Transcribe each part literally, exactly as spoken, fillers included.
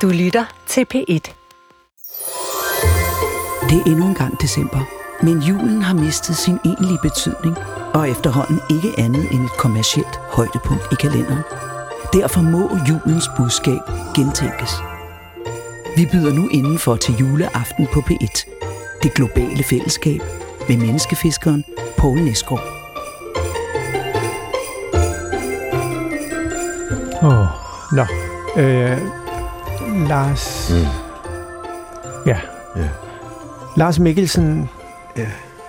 Du lytter til P et. Det er endnu en gang december, men julen har mistet sin egentlige betydning, og efterhånden ikke andet end et kommercielt højdepunkt i kalenderen. Derfor må julens budskab gentænkes. Vi byder nu indenfor til juleaften på P et. Det globale fællesskab med menneskefiskeren Poul Nesgaard. Åh, oh, nå. Øh, Lars... Mm. Ja. Ja. Lars Mikkelsen... Ja.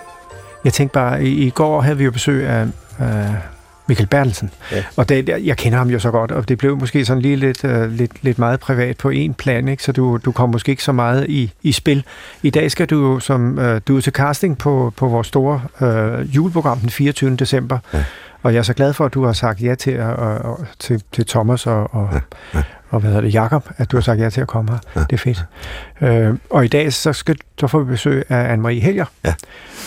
Jeg tænkte bare, i, i går havde vi jo besøg af... af Michael Bertelsen. Ja. Og det, jeg kender ham jo så godt, og det blev måske sådan lige lidt, uh, lidt, lidt meget privat på en plan, ikke? Så du, du kom måske ikke så meget i, i spil. I dag skal du jo som uh, du er til casting på, på vores store uh, juleprogram den fireogtyvende december, ja. Og jeg er så glad for, at du har sagt ja til, uh, uh, til, til Thomas og, og, ja. Ja. og hvad hedder det, Jakob, at du har sagt ja til at komme her. Ja. Det er fedt. Uh, og i dag så, skal, så får vi besøg af Anne-Marie Helger. Ja.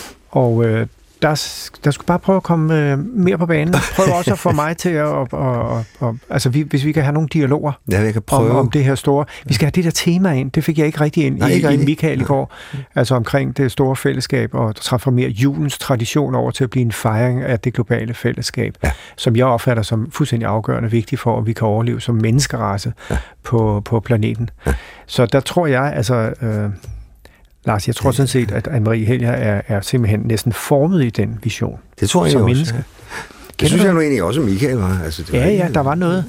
Og uh, Der, der skulle bare prøve at komme øh, mere på banen. Prøv også at få mig til at... Og, og, og, altså, vi, hvis vi kan have nogle dialoger ja, jeg kan prøve. Om, om det her store... Vi skal have det der tema ind. Det fik jeg ikke rigtig ind Nej, i, ikke i Michael i går. Altså omkring det store fællesskab og transformere julens tradition over til at blive en fejring af det globale fællesskab, ja. Som jeg opfatter som fuldstændig afgørende vigtigt for, at vi kan overleve som menneskerace ja. på, på planeten. Ja. Så der tror jeg, altså... Øh, Lars, jeg tror sådan set, at Anne-Marie Helger er, er simpelthen næsten formet i den vision. Det tror jeg som også. Menneske. Ja. Det synes jeg nu egentlig også, Michael var. Altså, det var ja, ja, der var noget.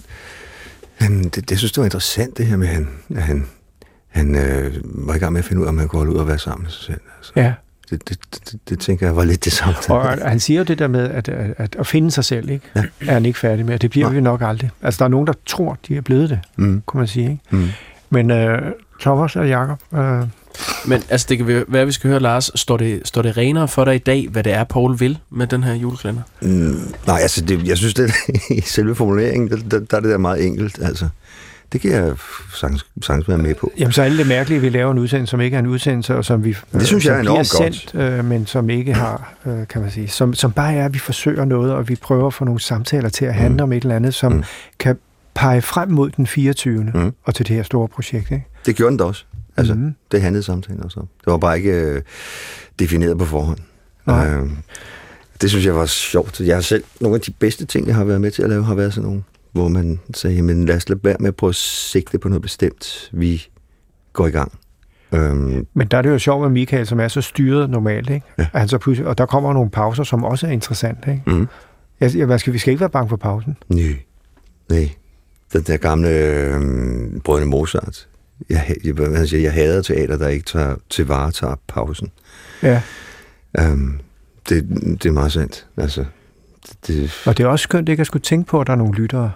Han, det, det synes det var interessant, det her med, han, at han, han øh, var i gang med at finde ud af, om han kunne holde ud og være sammen med sig selv. Altså. Ja. Det, det, det, det tænker jeg var lidt det samme. Og han siger jo det der med at, at, at, at finde sig selv, ikke? Ja. Er han ikke færdig med. Det bliver ja. vi nok aldrig. Altså, der er nogen, der tror, de er blevet det, mm. kunne man sige. Ikke? Mm. Men øh, Thomas og Jakob... Øh, Men altså, det kan være, vi skal høre, Lars, står det, står det renere for dig i dag, hvad det er, Poul vil med den her julekalender? Mm, nej, altså, det, jeg synes, det i selve formuleringen, der, der, der er det der meget enkelt, altså. Det kan jeg sagtens, sagtens være med på. Jamen, så er det mærkeligt, at vi laver en udsendelse, som ikke er en udsendelse, og som vi det synes jeg er enormt sendt, øh, men som ikke har, øh, kan man sige, som, som bare er, at vi forsøger noget, og vi prøver at få nogle samtaler til at handle mm. om et eller andet, som mm. kan pege frem mod den fireogtyvende Mm. og til det her store projekt, ikke? Det gjorde den da også. Altså, mm. det handlede samtalen også om. Det var bare ikke øh, defineret på forhånd. Øh, det synes jeg var sjovt. Jeg har selv, nogle af de bedste ting, jeg har været med til at lave, har været sådan nogle, hvor man sagde, jamen lad os lade være med at prøve at sigte på noget bestemt. Vi går i gang. Øhm. Men der er det jo sjovt med Michael, som er så styret normalt, ikke? Ja. Han så pludselig, og der kommer nogle pauser, som også er interessante, ikke? Mm. Jeg, jeg, skal, vi skal ikke være bange for pausen. Nej. Nej. Den der gamle øh, Brødrene Mozart. Jeg, jeg, jeg, jeg, jeg hader teater, der ikke tager, til vare tager pausen. Ja. Um, det, det er meget sandt. Altså, det... Og det er også skønt ikke at skulle tænke på, at der er nogle lyttere.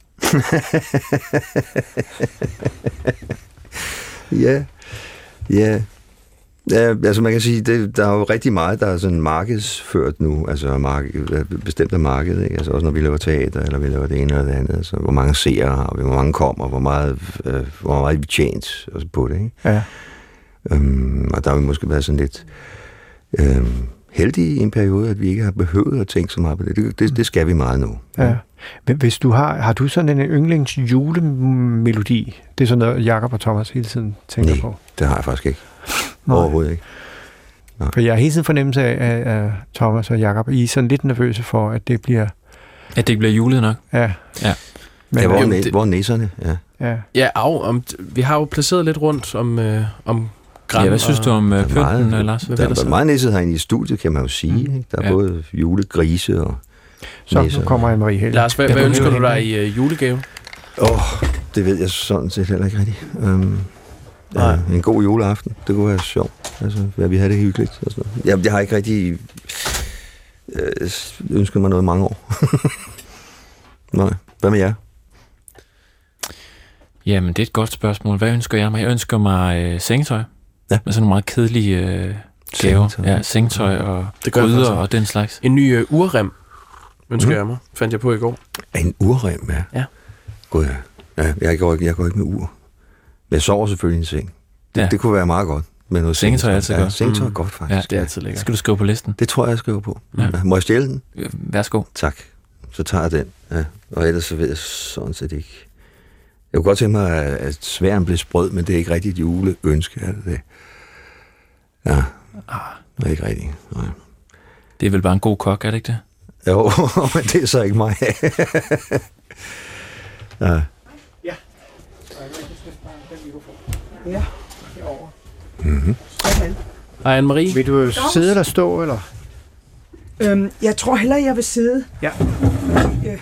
ja. Ja. Ja, altså man kan sige, det, der er jo rigtig meget, der er sådan markedsført nu, altså marked, bestemte marked, ikke? Altså også når vi laver teater, eller vi laver det ene eller det andet, altså hvor mange seere har vi, hvor mange kommer, hvor meget, øh, hvor meget vi tjent altså på det, ikke? Ja. Øhm, og der har vi måske været sådan lidt øhm, heldige i en periode, at vi ikke har behøvet at tænke så meget på det. Det, det, det skal vi meget nu. Ja. Men hvis du har, har du sådan en yndlings julemelodi? Det er sådan noget, Jakob og Thomas hele tiden tænker Nej, på. det har jeg faktisk ikke. Nej. Overhovedet ikke. Nej. For jeg har hele tiden fornemmelse af, af, af Thomas og Jakob. I er sådan lidt nervøse for, at det bliver... At det bliver julet nok? Ja. Ja. Men, ja, hvor, er næ- hvor er næserne? Ja, ja. ja af, om, vi har jo placeret lidt rundt om, øh, om græn. Ja, hvad synes du om øh, pynten, meget, Lars? Hvad der, der er meget næsset herinde i studiet, kan man jo sige. Mm. Der er ja. både julegrise og så næsser. nu kommer Anne-Marie Helger. Lars, hvad, hvad ønsker du dig i uh, julegave? Åh, oh, det ved jeg sådan set heller ikke rigtigt. Um, ja, en god juleaften, det kunne være sjovt. Altså, ja, vi havde det hyggeligt. Og sådan noget. Jeg, jeg har ikke rigtig øh, ønsket mig noget i mange år. Nej, hvad med jer? Jamen, det er et godt spørgsmål. Hvad ønsker jeg mig? Jeg ønsker mig øh, sengetøj. Ja. Med sådan nogle meget kedelige øh, gaver. Ja, sengetøj og gryder og den slags. En ny øh, urrem ønsker mm. jeg mig. Fandt jeg på i går. En urrem, ja. Ja. God, ja. ja jeg, går ikke, jeg går ikke med ur. Men jeg sover selvfølgelig i en seng. Det, ja. det kunne være meget godt. Med noget sengetøj er altid ja, godt. Sengetøj er godt, faktisk. Ja, det er altid lækkert. Skal du skrive på listen? Det tror jeg, jeg skriver på. Ja. Må jeg stjæle den? Værsgo. Tak. Så tager jeg den. Ja. Og ellers så ved jeg sådan set ikke. kunne godt tænke mig, at sværen blev sprød, men det er ikke rigtigt et juleønske, er det det? Ja, det er ikke rigtigt. Nej. Det er vel bare en god kok, er det ikke det? Jo, men det er så ikke mig. Ja. Ja. Ja, herovre. Mm-hmm. Hej, Anne-Marie. Vil du sidde eller stå, eller? Øhm, jeg tror hellere, jeg vil sidde. Ja. Øh.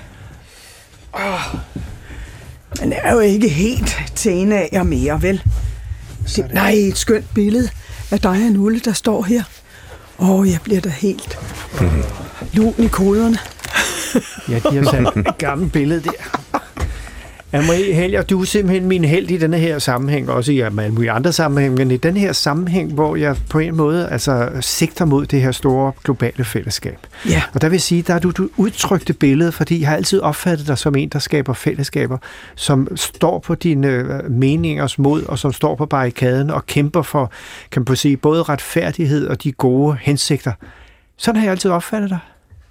Åh. Man er jo ikke helt teenager mere, vel? Det, nej, et skønt billede af dig og Nulle, der står her. Åh, jeg bliver da helt mm-hmm. lun i koderne. Ja, de har sat et gammelt billede der. Anne-Marie Helger, du er simpelthen min held i denne her sammenhæng, også i alle mulige andre sammenhæng, men i den her sammenhæng, hvor jeg på en måde altså, sigter mod det her store globale fællesskab. Ja. Og der vil sige, der er du, du udtrykte billede, fordi jeg har altid opfattet dig som en, der skaber fællesskaber, som står på dine meningers mod, og som står på barrikaden og kæmper for, kan man sige, både retfærdighed og de gode hensigter. Sådan har jeg altid opfattet dig.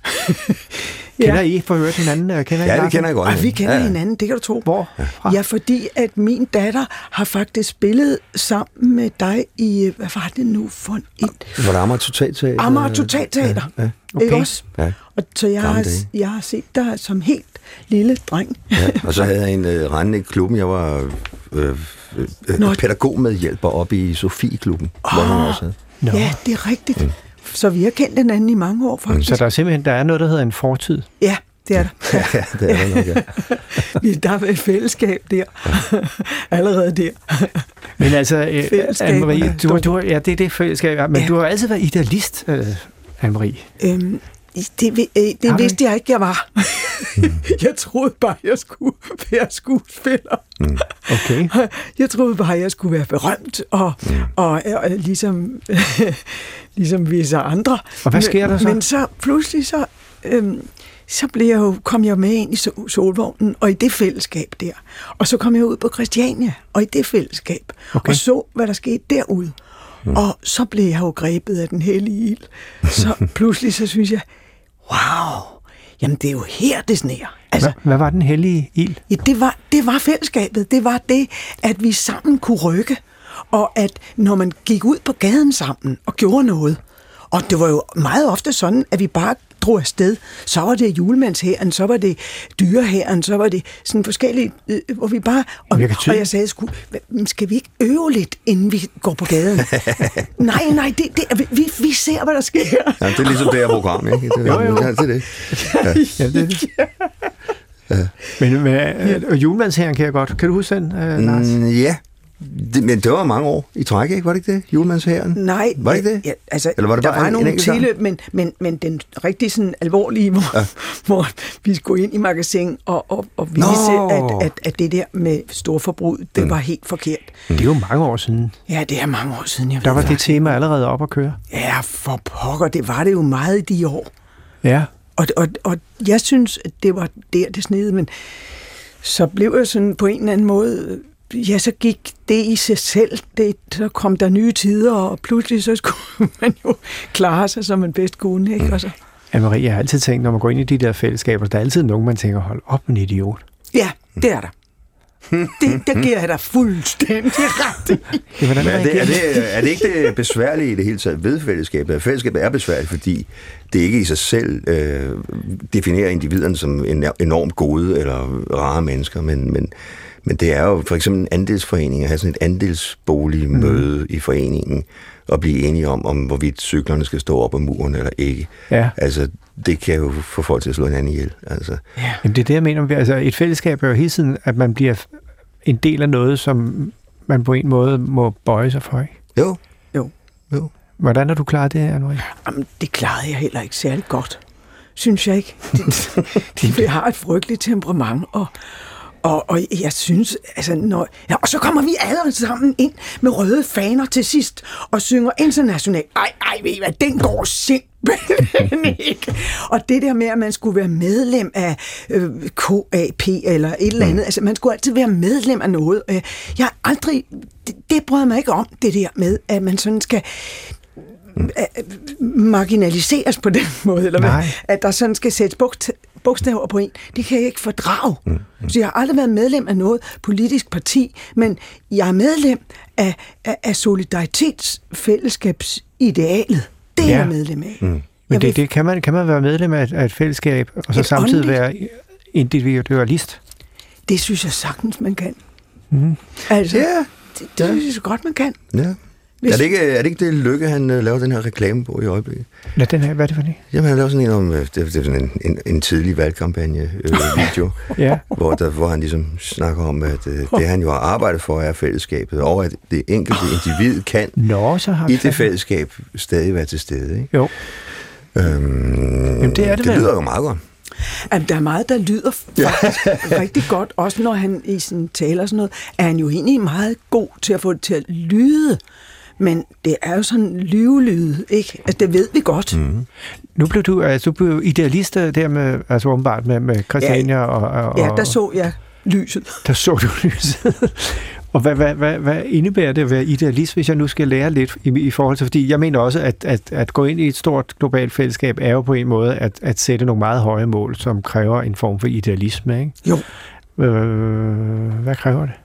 Kender I for at høre hinanden? Kender ja, I det kender jeg godt. Ej, vi kender ja. hinanden, det kan du tro. Hvor? Ja. ja, fordi at min datter har faktisk spillet sammen med dig i, hvad var det nu for et... Var det Amager Totalteater? Amager Totalteater. Ja, ja. Okay. Ikke også? Ja. Og så jeg har, jeg har set dig som helt lille dreng. Ja. Og så havde jeg en uh, rendende i klubben. Jeg var øh, øh, pædagogmedhjælper oppe i Sofie-klubben. Oh. Hvor hun også havde. Nå. Ja, det er rigtigt. Mm. Så vi har kendt den anden i mange år, faktisk. Så der er simpelthen der er noget, der hedder en fortid? Ja, det er der. Ja, ja det er der nok, ja. Der er et fællesskab der. Allerede der. Men altså, Anne-Marie, du, du, ja, det er det fællesskab, men ja. Du har altid været idealist, uh, Anne-Marie. Øhm, det det, det vidste jeg ikke, jeg var. Mm. Jeg troede bare, jeg skulle være skuespiller. Mm. Okay. Jeg troede bare, jeg skulle være berømt, og, mm. og, og, og ligesom, ligesom visse andre. Og hvad sker der så? Men så pludselig så... Øhm, så blev jeg jo, kom jeg med ind i Solvognen, og i det fællesskab der. Og så kom jeg ud på Christiania, og i det fællesskab. Okay. Og så, hvad der skete derude. Mm. Og så blev jeg jo grebet af den hellige ild. Så pludselig så synes jeg, wow, jamen det er jo her, det sner. Altså, hvad, hvad var den hellige ild? Ja, det var, det var fællesskabet. Det var det, at vi sammen kunne rykke. Og at når man gik ud på gaden sammen og gjorde noget, og det var jo meget ofte sådan, at vi bare drog afsted. Så var det julemandshæren, så var det dyrehæren, så var det sådan forskellige, øh, hvor vi bare... Og, og jeg sagde, sku, skal vi ikke øve lidt, inden vi går på gaden? nej, nej, det, det, vi, vi ser, hvad der sker. Ja, det er ligesom det her program, ikke? Det, jo, jo. Ja, det er det. Ja. Ja, det er det. Ja. Men med, øh, julemandshæren kan jeg godt. Kan du huske den, øh, Lars? Mm, ja. Det, men det var mange år i træk, ikke? Var det ikke det? Julemandshæren? Nej. Var det ikke det? Ja, altså, eller var det der bare var en, nogle en tilløb, men, men, men den rigtig sådan alvorlige, hvor, ja. hvor vi skulle ind i magasin og, og, og vise, at, at, at det der med storforbrug, det mm. var helt forkert. Det er jo mange år siden. Ja, det er mange år siden. Jeg der ved, var det tema allerede op at køre. Ja, for pokker, det var det jo meget i de år. Ja. Og, og, og jeg synes, at det var der, det snede, men så blev jeg sådan på en eller anden måde... Ja, så gik det i sig selv. Det, så kom der nye tider, og pludselig så skulle man jo klare sig, som man bedst kunne. Ikke? Og så. Anne-Marie, jeg har altid tænkt, når man går ind i de der fællesskaber, der er altid nogen, man tænker, hold op, en idiot. Ja, det er der. Det, det giver jeg da fuldstændig ret i. Men er, det, er, det, er det ikke det besværlige i det hele taget ved fællesskabet? Fællesskabet er besværligt, fordi det ikke i sig selv øh, definerer individerne som enormt gode eller rare mennesker, men, men Men det er jo for eksempel en andelsforening, at have sådan et andelsboligmøde mm. i foreningen, og blive enige om, om hvorvidt cyklerne skal stå op ad muren eller ikke. Ja. Altså, det kan jo få folk til at slå hinanden ihjel. Altså. Ja. Jamen, det er det, jeg mener. Altså, et fællesskab er jo hele tiden, at man bliver en del af noget, som man på en måde må bøje sig for, ikke? Jo. Jo. jo. Hvordan har du klaret det, Anne-Marie? Jamen, det klarede jeg heller ikke særlig godt, synes jeg ikke. De, de har et frygteligt temperament, og Og, og jeg synes, altså, når, ja, og så kommer vi alle sammen ind med røde faner til sidst, og synger internationalt. Ej, ej, ved I hvad, den går simpelthen ikke. Og det der med, at man skulle være medlem af øh, K A P eller et eller andet, mm. altså man skulle altid være medlem af noget. Jeg har aldrig, det, det bryder mig ikke om, det der med, at man sådan skal marginaliseres på den måde, eller hvad, at der sådan skal sættes bogstaver på en, det kan jeg ikke fordrage. Mm, mm. Så jeg har aldrig været medlem af noget politisk parti, men jeg er medlem af, af, af solidaritetsfællesskabsidealet. Det er ja. jeg medlem af. Mm. Men det, det kan, man, kan man være medlem af et, af et fællesskab, og så et samtidig åndeligt. Være individualist? Det synes jeg sagtens, man kan. Mm. Altså, ja. det, det synes jeg så godt, man kan. Ja. Hvis... Er, det ikke, er det ikke det Lykke, han uh, laver den her reklame på i øjeblikket? Ja, den her, hvad er det for det? Jamen, han laver sådan en om, uh, det, det er sådan en, en, en tidlig valgkampagne-video, uh, ja. hvor, der, hvor han ligesom snakker om, at uh, det han jo har arbejdet for er fællesskabet, og at det enkelte individ kan Nå, så har i det fællesskab stadig være til stede. Ikke? Jo. Øhm, Jamen, det er det det lyder jo meget godt. Jamen, der er meget, der lyder faktisk rigtig godt, også når han i sin taler og sådan noget, er han jo egentlig meget god til at få det til at lyde, men det er jo sådan lyvelyde, ikke? Altså, det ved vi godt. Mm. Nu blev du, altså, du blev idealist der med, altså åbenbart med, med Christiania ja, og, og... Ja, der så jeg lyset. Der så du lyset. Og hvad, hvad, hvad, hvad indebærer det at være idealist, hvis jeg nu skal lære lidt i, i forhold til... Fordi jeg mener også, at, at, at gå ind i et stort globalt fællesskab er jo på en måde at, at sætte nogle meget høje mål, som kræver en form for idealisme, ikke? Jo. Øh, hvad kræver det?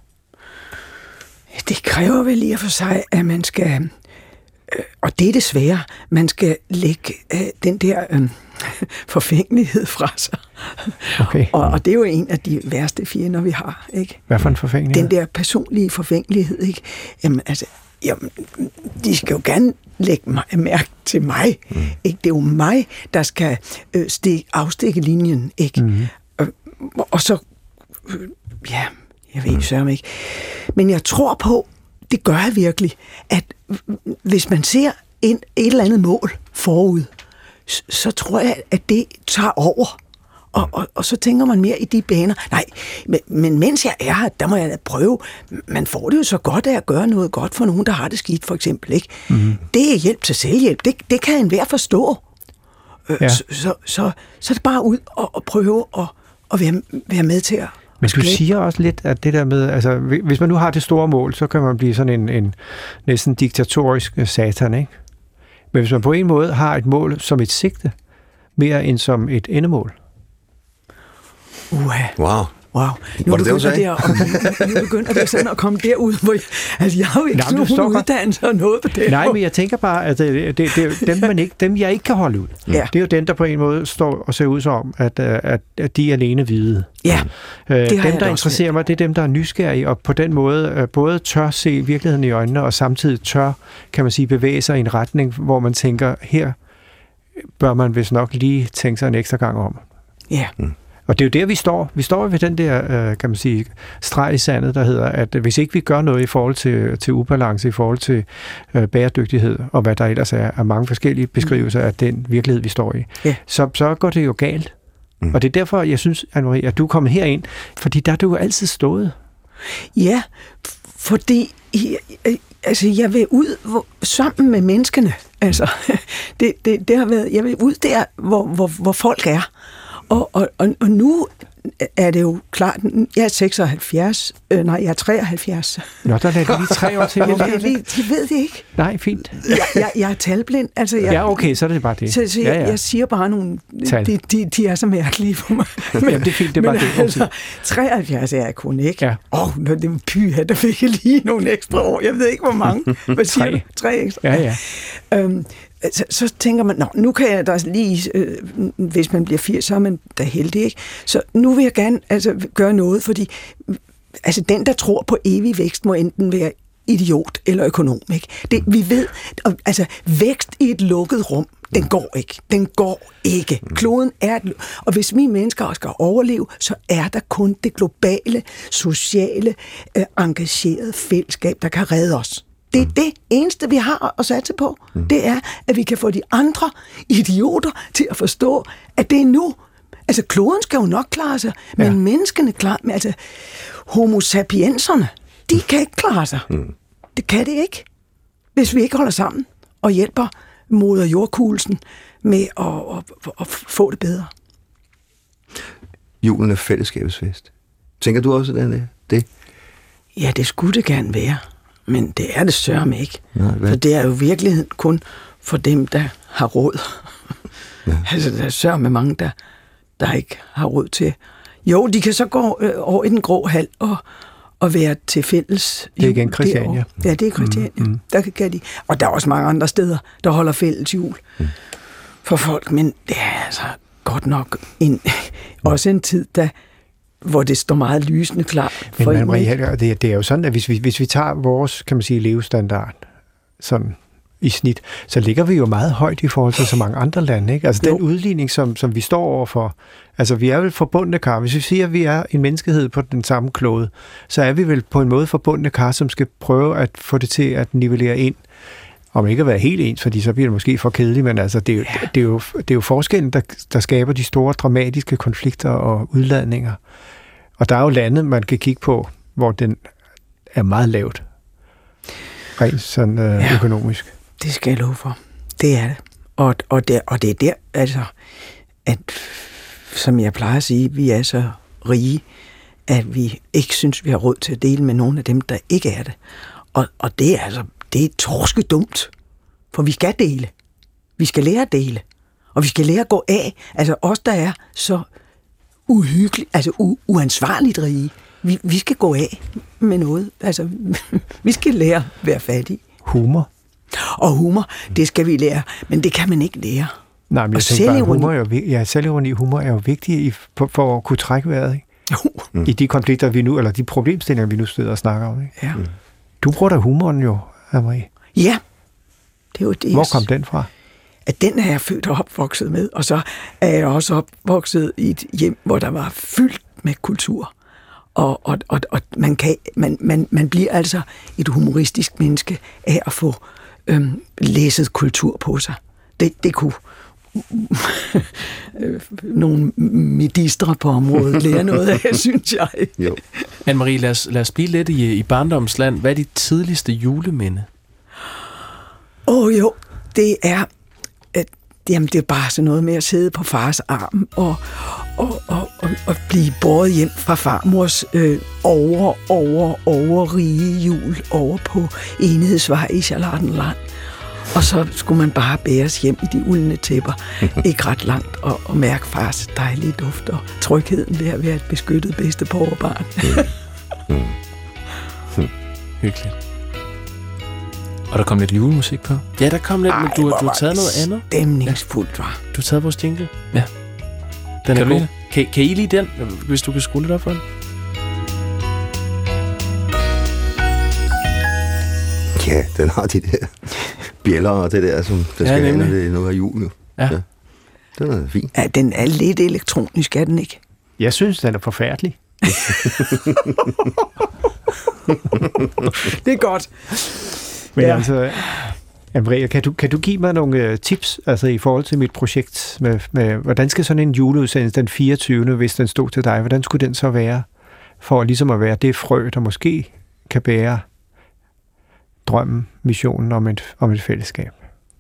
Det kræver vel i og for sig, at man skal... Øh, og det er det svære. Man skal lægge øh, den der... Øh, forfængelighed fra sig. Okay. Og, og det er jo en af de værste fjender, vi har, ikke? Hvad for en forfængelighed? Den der personlige forfængelighed, ikke? Jamen, altså, jamen, de skal jo gerne lægge mig, mærke til mig, mm. ikke? Det er jo mig, der skal øh, stik, afstikke linjen, ikke? Mm. Og, og så, øh, ja, jeg ved ikke, mm. ikke. Men jeg tror på, det gør jeg virkelig, at hvis man ser en, et eller andet mål forud, så tror jeg, at det tager over. Og, og, og så tænker man mere i de baner. Nej, men, men mens jeg er her, der må jeg da prøve. Man får det jo så godt af at gøre noget godt for nogen, der har det skidt, for eksempel. Ikke? Mm-hmm. Det er hjælp til selvhjælp. Det, det kan enhver forstå. Ja. Så, så, så, så er det bare ud og, og prøve at, at være, være med til at... Men du siger også lidt, at det der med, altså, hvis man nu har det store mål, så kan man blive sådan en, en næsten diktatorisk satan, ikke? Men hvis man på en måde har et mål som et sigte, mere end som et endemål. Uha. Wow. Wow. Nu begynder, det, det nu begynder det sådan at komme derud, hvor jeg, altså jeg har jo ikke Nej, nogen uddannelse og noget på det. Nej, men jeg tænker bare, at det, det, det, dem, man ikke, dem, jeg ikke kan holde ud, ja. Det er jo dem, der på en måde står og ser ud som, at, at, at de er alene hvide. Ja, det Dem, der interesserer mig, det er dem, der er nysgerrige, og på den måde både tør se virkeligheden i øjnene, og samtidig tør, kan man sige, bevæge sig i en retning, hvor man tænker, her bør man vist nok lige tænke sig en ekstra gang om. Ja. Mm. Og det er jo der, vi står. Vi står ved den der, kan man sige, streg i sandet, der hedder, at hvis ikke vi gør noget i forhold til, til ubalance, i forhold til øh, bæredygtighed, og hvad der ellers er, er mange forskellige beskrivelser af den virkelighed, vi står i, ja. så, så går det jo galt. Mm. Og det er derfor, jeg synes, Anne-Marie, at du er kommet herind, fordi der er du jo altid stået. Ja, fordi altså, jeg vil ud hvor, sammen med menneskene. Altså, det, det, det har været, jeg vil ud der, hvor, hvor, hvor folk er. Og, og, og nu er det jo klart, jeg er seksoghalvfjerds, øh, nej, jeg er treoghalvfjerds. Nå, der er lige tre år til. Jeg ved, de ved det ikke. Nej, fint. Jeg, jeg, jeg er talblind. Altså, jeg, ja, okay, så er det bare det. Så, så jeg, ja, ja. jeg siger bare nogle, de, de, de er så mærkelige for mig. Men, Jamen, det er fint, det er bare det. Altså, treoghalvfjerds er jeg kun ikke. Åh, ja. oh, det er pyha, der fik jeg lige nogle ekstra år. Jeg ved ikke, hvor mange. Hvad siger tre. du? Tre ekstra. Ja, ja. Øhm, Så, så tænker man, nå, nu kan jeg da lige, øh, hvis man bliver firs, så er man da heldig, ikke? Så nu vil jeg gerne altså, gøre noget, fordi altså, den, der tror på evig vækst, må enten være idiot eller økonom, ikke? Det, vi ved, altså, vækst i et lukket rum, den går ikke. Den går ikke. Kloden er et, og hvis vi mennesker skal overleve, så er der kun det globale, sociale, øh, engagerede fællesskab, der kan redde os. Det er det eneste, vi har at satse på. Mm. Det er, at vi kan få de andre idioter til at forstå, at det er nu. Altså, kloden skal jo nok klare sig, men ja. menneskene klarer sig. Altså, homo sapienserne, de kan ikke klare sig. Mm. Det kan det ikke, hvis vi ikke holder sammen og hjælper moder jordkuglen med at, at, at få det bedre. Julen er fællesskabets fest. Tænker du også, den er det? Ja, det skulle det gerne være. Men det er det sørme ikke. Nej, for det er jo i virkeligheden kun for dem, der har råd. Ja. Altså, der er sørme mange, der, der ikke har råd til. Jo, de kan så gå øh, over i den grå hal og, og være til fælles. Det er igen Christiania. Ja, det er Christiania. Mm, mm. Der kan de. Og der er også mange andre steder, der holder fælles jul mm. for folk, men det er altså godt nok en, også en tid, der, hvor det står meget lysende klart. Men man, Marie, det, det er jo sådan, at hvis vi, hvis vi tager vores, kan man sige, levestandard sådan i snit, så ligger vi jo meget højt i forhold til så mange andre lande, ikke? Altså jo. Den udligning, som, som vi står overfor, altså vi er vel forbundne kar. Hvis vi siger, at vi er en menneskehed på den samme klode, så er vi vel på en måde forbundne kar, som skal prøve at få det til at nivellere ind. Om ikke at være helt ens, fordi så bliver det måske for kedeligt, men altså, det, er jo, ja. det, er jo, det er jo forskellen, der, der skaber de store dramatiske konflikter og udladninger. Og der er jo lande, man kan kigge på, hvor den er meget lavt. Rent sådan øh, ja. økonomisk. Det skal jeg love for. Det er det. Og, og, det. og det er der, altså, at, som jeg plejer at sige, vi er så rige, at vi ikke synes, vi har råd til at dele med nogle af dem, der ikke er det. Og, og det er altså, det er torske dumt. For vi skal dele. Vi skal lære at dele. Og vi skal lære at gå af. Altså os, der er så uhyggeligt, altså u- uansvarligt rige. Vi, vi skal gå af med noget. Altså, vi skal lære at være fattige. Humor. Og humor, det skal vi lære, men det kan man ikke lære. Nej, men jeg tænker bare, humor er jo, ja, selvironi humor er jo vigtig i, for, for at kunne trække vejret, ikke? Mm. I de konflikter, vi nu, eller de problemstillinger, vi nu sidder og snakker om, ikke? Ja. Mm. Du bruger da humoren jo, Anne-Marie. Ja. Det er jo det. Hvor kom den fra? At den er jeg født og opvokset med, og så er jeg også opvokset i et hjem, hvor der var fyldt med kultur. Og, og, og, og man, kan, man, man, man bliver altså et humoristisk menneske af at få øhm, læset kultur på sig. Det, det kunne nogle ministre på området lære noget af, synes jeg. Jo. Anne-Marie, lad os, lad os blive lidt i, i barndomsland. Hvad er dit tidligste juleminde? Åh oh, jo, det er, at, jamen, det er bare sådan noget med at sidde på fars arm og, og, og, og, og blive båret hjem fra farmors øh, over, over, over rige jul over på Enhedsvej i Charlottenland. Og så skulle man bare bæres hjem i de uldne tæpper, ikke ret langt, og, og mærke fars dejlige duft og trygheden ved at være et beskyttet bedsteborgerbarn. mm. Mm. Hyggeligt. Og der kom lidt julemusik på? Ja, der kom lidt, Ej, men du, du har taget noget andet. Stemningsfuldt, var. Du har taget vores jingle? Ja. Den kan er god. Kan, kan I lide den, hvis du kan skrue lidt op for den? Ja, den har de der bjæller og det der, som der skal have, når det nu er jul. Jo. Ja. ja. Den er fin. Ja, den er lidt elektronisk, er den ikke? Jeg synes, den er forfærdelig. Det er godt. Men ja. altså, Anne-Marie, kan du, kan du give mig nogle uh, tips altså, i forhold til mit projekt? Med, med, hvordan skal sådan en juleudsendelse den fireogtyvende, hvis den stod til dig, hvordan skulle den så være? For ligesom at være det frø, der måske kan bære drømmen, missionen om et, om et fællesskab.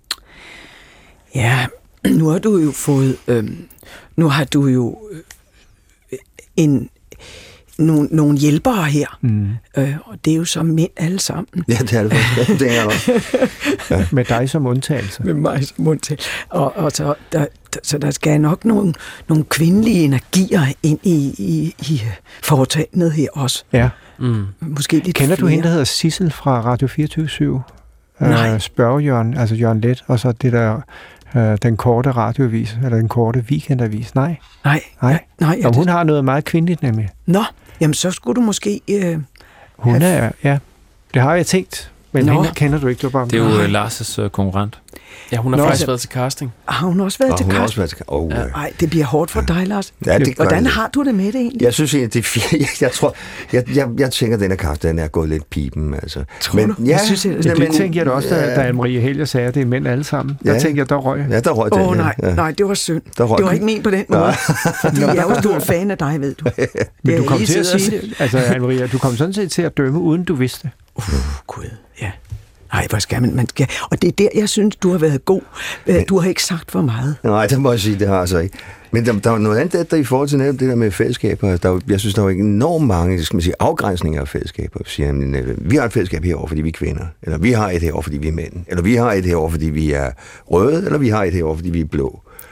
Ja, nu har du jo fået, øh, nu har du jo øh, en, nogle, nogle hjælpere her, mm. øh, og det er jo som mænd alle sammen. Ja, det er det faktisk. Det er også. Ja. Med dig som undtagelse. Med mig som undtagelse. Og, og så, der, der, så der skal nok nogle, nogle kvindelige energier ind i, i, i foretagendet her også. Ja. Mm. Måske lidt Kender flere. du hende, der hedder Sissel fra Radio fireogtyve syv? Nej. Uh, Spørg Jørgen, altså Jørgen Let, og så det der, uh, den korte radioavis, eller den korte weekendavis. Nej. Nej. Nej. Nej og hun det... har noget meget kvindeligt nemlig. Nå, jamen så skulle du måske... Øh, hun have... er, ja, det har jeg tænkt, men hende kender du ikke. Du bare... Det er jo uh, Lars' uh, konkurrent. Ja, hun har Nå, faktisk så... været til casting. Har hun også været og til hun casting? Også været til... oh, ja. Ej, det bliver hårdt for dig, Lars. Ja, det Hvordan det. har du det med det egentlig? Jeg synes egentlig, det er fire. Jeg, jeg tror, jeg, jeg, jeg tænker, at den her kaffe, den er gået lidt pipen. Altså. Tror men, du? Ja, jeg synes, jeg, det, det, det tænkte jeg da også, da, da Anne-Marie Helger sagde, at det er mænd alle sammen. Der ja. tænkte jeg, der røg. Ja, der røg den. Åh oh, nej, ja. nej, det var synd. Det var ikke ment på den måde. Fordi jeg er jo stor fan af dig, ved du. Men du kom til at sige, altså Anne-Marie, du kom sådan set til at dømme, uden du vidste. Uh, Gud, ja. Nej, hvor skal man, man skal. Og det er der, jeg synes, du har været god. Du har ikke sagt for meget. Nej, det må jeg sige, det har jeg altså ikke. Men der, der er noget andet, der i forhold til det der med fællesskaber. Der, jeg synes, der er enormt mange, skal man sige, afgrænsninger af fællesskaber. Siger, men, vi har et fællesskab herovre, fordi vi er kvinder. Eller vi har et herovre, fordi vi er mænd. Eller vi har et herovre, fordi vi er røde. Eller vi har et herovre, fordi vi er blå.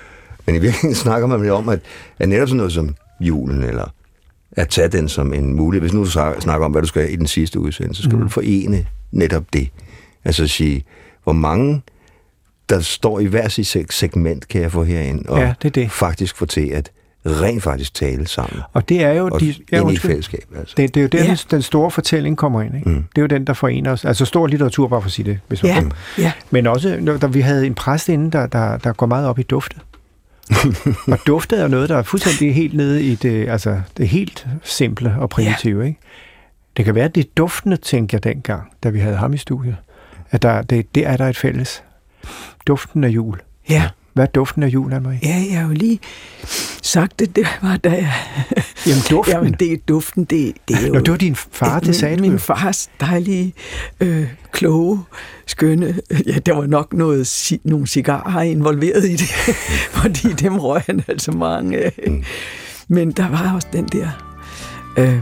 Men i virkeligheden snakker man om, at, at netop sådan noget som julen, eller at tage den som en mulighed. Hvis nu du snakker om, hvad du skal i den sidste udsendelse, så skal mm. du forene netop det. Altså sige, hvor mange, der står i hver sit segment, kan jeg få herind, og ja, det er det. faktisk få til at rent faktisk tale sammen. Og det er jo og de, ja, ind i fællesskab. Altså. Det, det er jo der, ja. den store fortælling kommer ind. Ikke? Mm. Det er jo den, der forener os. Altså stor litteratur, bare for at sige det. Hvis man ja. Ja. Men også, når vi havde en præst inde, der, der, der går meget op i dufte. Og duftet er noget, der er fuldstændig helt nede i det, altså det helt simple og primitive. Ja. Ikke? Det kan være, at det er duftende, tænkte jeg dengang, da vi havde ham i studiet. At der, det, det er der et fælles. Duften af jul. Ja. Hvad er duften af jul, Anne-Marie? Ja, jeg har jo lige sagt det, det var da jeg... Jamen duften? Jamen det er duften, det, det er jo... Nå, det var din far, det sagde min, min fars dejlige, øh, kloge, skønne... Ja, der var nok noget, nogle cigarer involveret i det, fordi dem røg han altså mange af. Men der var også den der øh,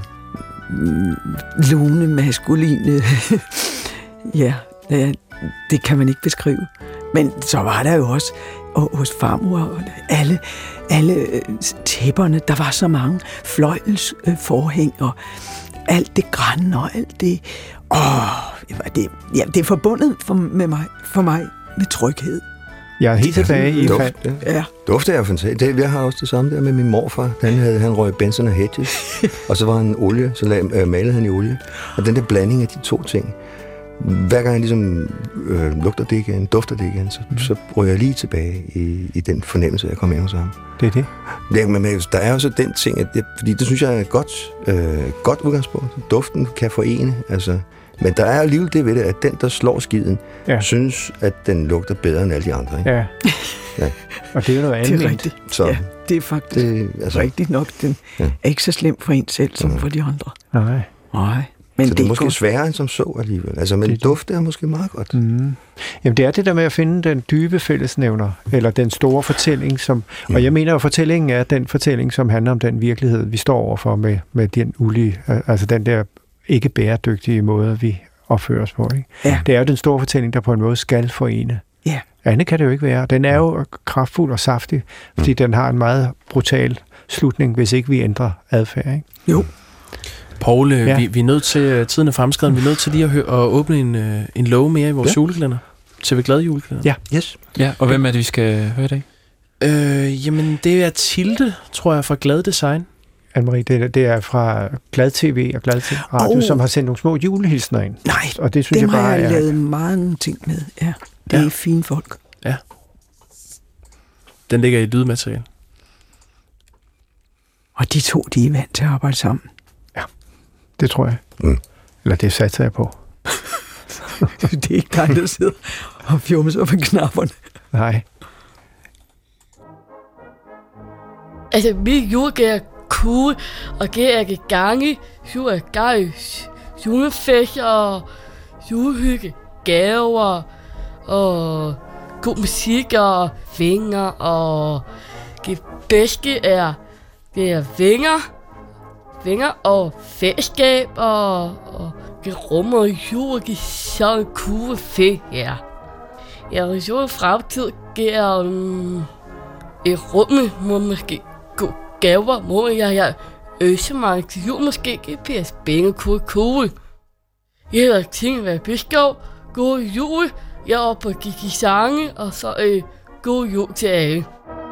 lune, maskuline... ja, det kan man ikke beskrive. Men så var der jo også og hos farmor og alle, alle tæpperne, der var så mange fløjels øh, forhæng og alt det grønne og alt det. Åh, det, ja, det er forbundet for, med mig, for mig med tryghed. Jeg er helt tilbage i duft. Ja. Ja. Duft er jo fantastisk. Jeg har også det samme der med min morfar. Han, havde, han røg Benson og Hedges, og så var han olie, så lag, malede han i olie. Og den der blanding af de to ting, hver gang jeg ligesom øh, lugter det igen, dufter det igen, så, mm. så ryger jeg lige tilbage i, i den fornemmelse, jeg kommer ind hos ham. Det er det? Ja, men der er jo så den ting, at jeg, fordi det synes jeg er et godt, øh, godt udgangspunkt. Duften kan forene, altså. Men der er alligevel det ved det, at den, der slår skiden, ja. synes, at den lugter bedre end alle de andre. Ikke? Ja. ja. Og det er jo noget andet. Det er rigtigt. Så, ja, det er faktisk det, altså, rigtigt nok. Den ja. er ikke så slem for en selv, som mm. for de andre. Nej. Nej. Men så det, det er måske godt. Sværere end som så alligevel. Altså, men det, duft er måske meget godt. Mm. Jamen, det er det der med at finde den dybe fællesnævner, eller den store fortælling, som... Mm. Og jeg mener jo, at fortællingen er den fortælling, som handler om den virkelighed, vi står overfor med, med den ulige, altså den der ikke bæredygtige måde, vi opfører os på. Ikke? Ja. Det er jo den store fortælling, der på en måde skal forene. Ja. Andet kan det jo ikke være. Den er jo kraftfuld og saftig, fordi mm. den har en meget brutal slutning, hvis ikke vi ændrer adfærd. Ikke? Jo. Poul, ja. vi, vi er nødt til, tiden er fremskreden, vi er nødt til lige at, høre, at åbne en, en låge mere i vores ja. julekalender. Så er vi glade julekalender. Ja, yes. Ja, og hvem er det, vi skal høre i dag? Øh, jamen, det er Tilde, tror jeg, fra Glad Design. Anne-Marie, det, det er fra Glad T V og Glad Radio, oh. som har sendt nogle små julehilsner ind. Nej, og det synes dem jeg bare har jeg er... lavet mange ting med. Ja, det ja. er fine folk. Ja. Den ligger i lydmateriale. Og de to, de er vant til at arbejde sammen. Det tror jeg. Mm. Eller det satser jeg på. Det er ikke dig, der sidder og fjumser på knapperne. Nej. Altså, min julegave er cool, og det er i gang i julegave, julefest og julehygge, gaver og god musik og vinger, og det bedste er, det er vinger, vinger og fællesskab, og, og det rummer jul, det er så cool fedt, ja. Ja, og jul fremtid, det er um, et rumme, hvor måske gå gaver, hvor jeg, jeg ønsker mig til jul, måske det bliver spændende, cool, cool. Jeg hedder Tine Være Biskov, god jul, jeg er oppe og gik i sange, og så øh, god jul til alle.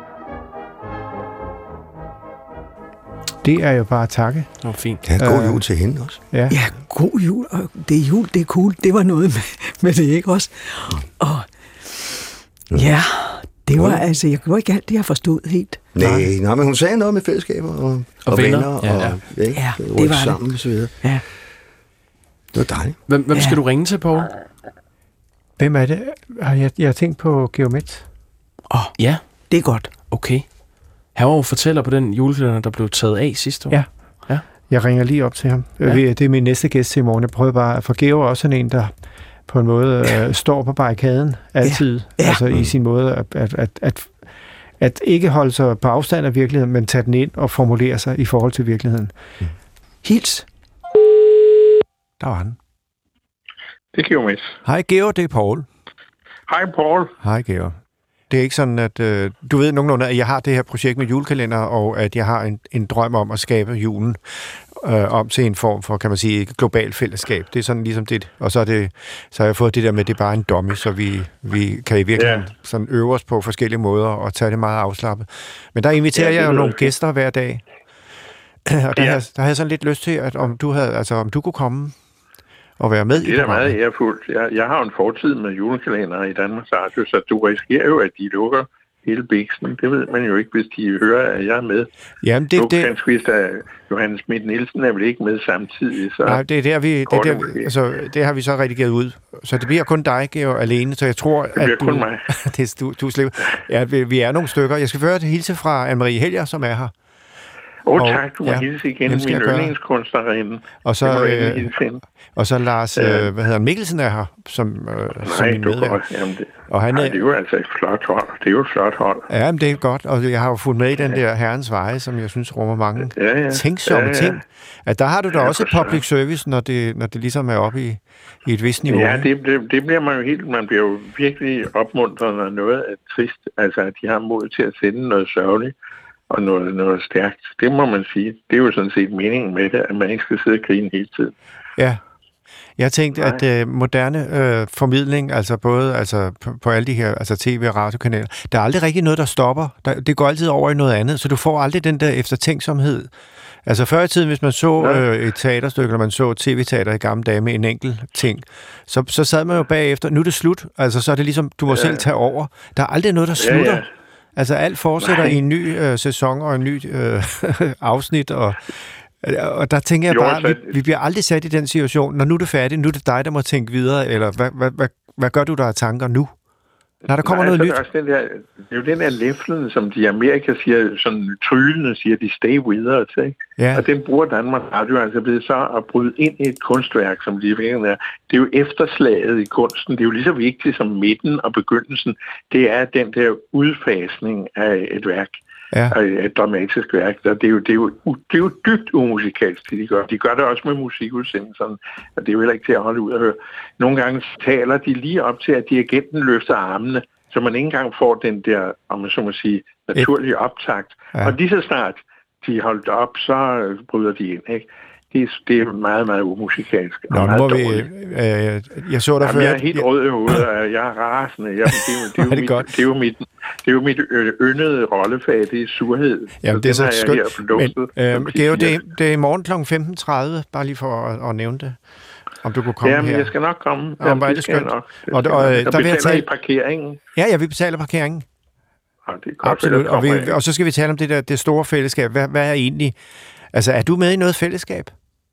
Det er jo bare at takke. Det var fint. Ja, god jul uh, til hende også. Ja. ja, god jul. Og det er jul, det er cool. Det var noget med, med det, ikke også? Og ja, det var altså, jeg kunne ikke alt det, jeg forstod helt. Nej, nej, men hun sagde noget med fællesskaber og, og, og venner. venner ja, ja. Og, ja, ja, det var sammen det. Og så videre. Ja. Det var dejligt. Hvem, hvem ja. skal du ringe til, Poul? Hvem er det? Jeg, jeg har tænkt på Geomet. Åh, oh, ja. Det er godt. Okay. Han var jo fortæller på den julekalender, der blev taget af sidste år. Ja. ja. Jeg ringer lige op til ham. Ja. Det er min næste gæst til i morgen. Jeg prøver bare, at for Geo er også sådan en, der på en måde øh, står på barrikaden altid. Ja. Ja. Altså i sin måde at, at, at, at, at ikke holde sig på afstand af virkeligheden, men tage den ind og formulere sig i forhold til virkeligheden. Mm. Hils. Der var han. Det er Geo Miss. Hej Geo, det er Poul. Hej Poul. Hej Geo. Det er ikke sådan, at øh, du ved nogenlunde, at jeg har det her projekt med julekalender, og at jeg har en, en drøm om at skabe julen øh, om til en form for, kan man sige, globalt fællesskab. Det er sådan ligesom det. Og så, er det, så har jeg fået det der med, at det er bare en dummy, så vi, vi kan i virkeligheden ja. sådan øve os på forskellige måder og tage det meget afslappet. Men der inviterer ja, jeg jo nogle gæster hver dag. Og der, ja. havde, der havde jeg sådan lidt lyst til, at om du, havde, altså, om du kunne komme og være med. Det er da meget ærefuldt. Jeg, jeg har en fortid med julekalender i Danmarks Radio, så du risikerer jo, at de lukker hele biksen. Det ved man jo ikke, hvis de hører, at jeg er med. Jamen, det, det... Ganske at Johannes Schmidt Nielsen er vel ikke med samtidig. Så nej, det er der, vi, det, er der, vi, altså, det har vi så redigeret ud. Så det bliver kun dig, Georg, alene. Så jeg tror, det bliver at du... kun mig. det, du, du slipper. Ja, vi, vi er nogle stykker. Jeg skal føre et hilse fra Anne-Marie Helger, som er her. Åh, oh, tak. Du må ja, hilse igen. Min yndlingskunstnerinde. Og så, øh, og så Lars, øh, hvad hedder Mikkelsen er her, som, øh, nej, som min medvært. Jamen det, og han, nej, det er jo altså et flot hold. Det er jo et flot hold. Ja, men det er godt. Og jeg har jo fulgt med i den der Herrens Veje, som jeg synes rummer mange ja, ja. tænksomme ja, ja. ting. At der har du da ja, også et public service, når det, når det ligesom er oppe i, i et vist niveau. Ja, det, det, det bliver man jo helt... Man bliver jo virkelig opmuntret, når noget er trist. Altså, at de har mod til at sende noget sørgeligt og noget, noget stærkt. Det må man sige. Det er jo sådan set meningen med det, at man ikke skal sidde og grine hele tiden. Ja. Jeg tænkte, Nej. at øh, moderne øh, formidling, altså både altså, på, på alle de her altså tv- og radiokanaler, der er aldrig rigtig noget, der stopper. Der, det går altid over i noget andet, så du får aldrig den der eftertænksomhed. Altså før i tiden, hvis man så øh, et teaterstykke, eller man så tv-teater i gamle dage med en enkelt ting, så, så sad man jo bagefter, nu er det slut. Altså så er det ligesom, du må ja. selv tage over. Der er aldrig noget, der slutter. Ja, ja. Altså alt fortsætter Nej. i en ny øh, sæson og en ny øh, afsnit, og, og der tænker jeg bare, vi, vi bliver aldrig sat i den situation, når nu er det færdigt, nu er det dig, der må tænke videre, eller hvad, hvad, hvad, hvad gør du der af tanker nu? Når der kommer Nej, noget nyt? Det er, der, det er jo den her læflen, som de i Amerika siger, sådan tryllende siger, de stay with us, ikke? Ja. Og den bruger Danmark Radio altså blevet så at bryde ind i et kunstværk, som de virkelig er. Det er jo efterslaget i kunsten, det er jo lige så vigtigt som midten og begyndelsen. Det er den der udfasning af et værk, ja. af et dramatisk værk. Det er, jo, det, er jo, det er jo dybt umusikalsk, det de gør. De gør det også med musikudsendelserne, og det er jo heller ikke til at holde ud at høre. Nogle gange taler de lige op til, at dirigenten løfter armene, så man ikke engang får den der, om man så må sige, naturlige optakt. Ja. Og lige så snart de holdt op, så bryder de ind, ikke? Det er, det er meget, meget umusikalsk. Nå, nu må vi... Øh, jeg så dig før... Jeg er helt rød i hovedet, og jeg er rasende. Jeg, det, er, det, er jo, det, er jo mit, det er jo mit, det er jo mit yndede rollefag, det er surhed. Jamen, det er så, så skønt. Men, øh, Georg, det, det er i morgen klokken femten tredive, bare lige for at, at nævne det. Om du kunne komme Jamen, her. jeg skal nok komme. Jamen, hvor er det skønt. Nok. Det og, og, og der vil jeg tale... I parkeringen? Ja, ja, vi betaler parkeringen. Ja, det er godt, absolut. Og, vi, og så skal vi tale om det der det store fællesskab. Hvad, hvad er egentlig... Altså, er du med i noget fællesskab?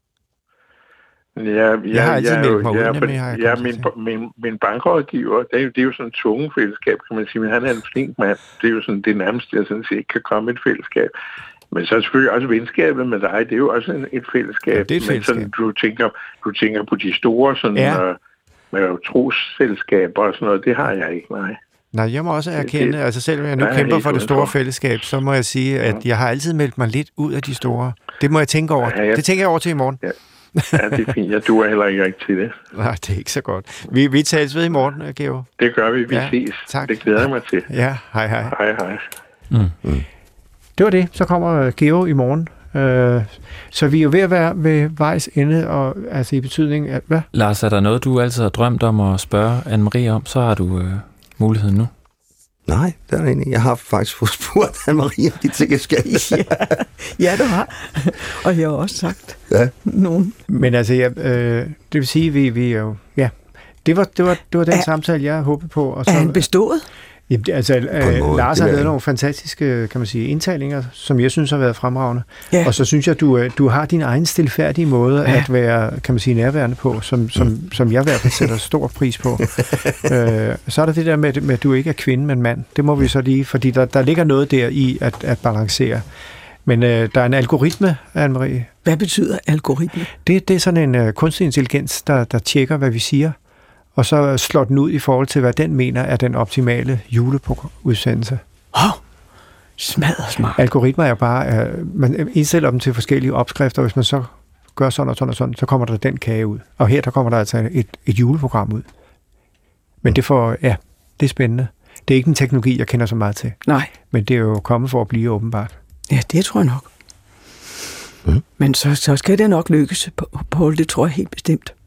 Ja, ja, jeg har altid meldt mig ud, ja, nemlig har jeg ja, min, min, min bankrådgiver, det er, jo, det er jo sådan et tunge fællesskab, kan man sige, men han er en flink mand. Det er jo sådan det nærmeste, jeg sådan set kan komme et fællesskab. Men så er selvfølgelig også venskabet med dig, det er jo også en, et fællesskab. Ja, det er et fællesskab. Men sådan, du, tænker, du tænker på de store sådan, ja. øh, med trosselskaber og sådan noget, det har jeg ikke, nej. Nej, jeg må også erkende, altså selvom jeg nu ja, kæmper for det store fællesskab, så må jeg sige, at jeg har altid meldt mig lidt ud af de store. Det må jeg tænke over. Ja, jeg... Det tænker jeg over til i morgen. Ja. Ja, det er fint. Jeg duer heller ikke rigtig til det. Nej, det er ikke så godt. Vi, vi tales ved i morgen, Georg. Det gør vi. Vi ja, ses. Tak. Det glæder jeg mig til. Ja, hej hej. Hej hej. Mm. Mm. Det var det. Så kommer Georg i morgen. Uh, så vi er jo ved at være ved vejs ende, og altså i betydning af... Hvad? Lars, er der noget, du altid har drømt om at spørge Anne-Marie om, så har du øh, muligheden nu. Nej, det er det egentlig. Jeg har faktisk fået spurgt Anne-Marie om de ting, jeg skal. ja, ja, du har. Og jeg har også sagt ja. nogen. Men altså, ja, øh, det vil sige, vi, vi jo... Ja, det var, det var, det var den er, samtale, jeg håbede på. Og så, er han bestået? Jamen, det, altså, øh, Lars har lavet nogle fantastiske, kan man sige, indtalinger, som jeg synes har været fremragende. Ja. Og så synes jeg, du, du har din egen stilfærdige måde ja. at være, kan man sige, nærværende på, som, som, mm. som jeg i hvert fald sætter stor pris på. øh, så er der det der med, med, at du ikke er kvinde, men mand. Det må vi så lige, fordi der, der ligger noget der i at, at balancere. Men øh, der er en algoritme, Anne-Marie. Hvad betyder algoritme? Det, det er sådan en uh, kunstig intelligens, der, der tjekker, hvad vi siger, og så slår den ud i forhold til, hvad den mener er den optimale juleprogrammudsendelse. Åh, oh, smadret smart. Algoritmer er bare, uh, man indstiller dem til forskellige opskrifter, hvis man så gør sådan og sådan og sådan, så kommer der den kage ud. Og her der kommer der altså et, et juleprogram ud. Men det får, ja, det er spændende. Det er ikke en teknologi, jeg kender så meget til. Nej. Men det er jo kommet for at blive åbenbart. Ja, det tror jeg nok. Mm. Men så, så skal det nok lykkes, Poul, det tror jeg helt bestemt.